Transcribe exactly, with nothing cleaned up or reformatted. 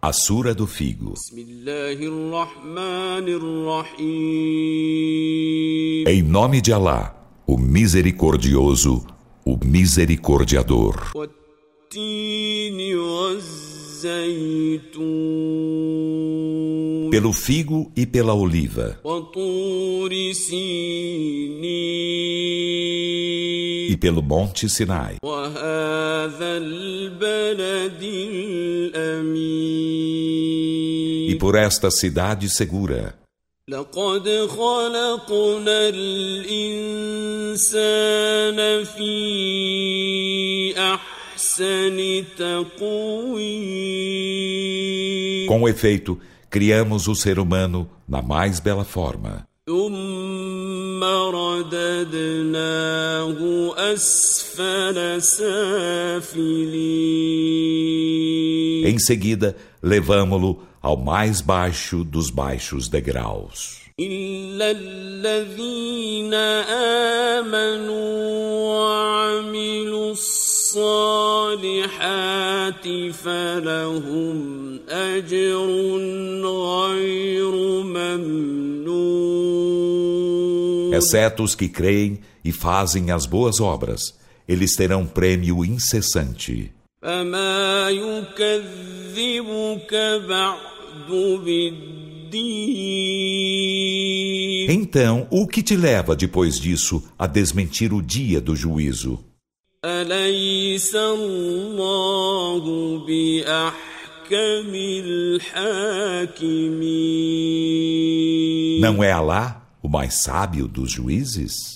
A Sura do Figo. Em nome de Alá, o Misericordioso, o Misericordiador. Pelo figo e pela oliva. E pelo monte Sinai. E por esta cidade segura. لقد خلقنا الإنسان في أحسن تقويم. Com efeito, criamos o ser humano na mais bela forma. ثم رددناه أسفل سافلين. Em seguida, levamo-lo ao mais baixo dos baixos degraus. إلا الذين آمنوا وعملوا الصالحات فلهم أجر غير ممنون. Exceto os que creem e fazem as boas obras, eles terão prêmio incessante. فما يكذبك بعد بالدين. Então, o que te leva depois disso a desmentir o dia do juízo? أليس الله بأحكم الحاكمين. Não é Alá o mais sábio dos juízes?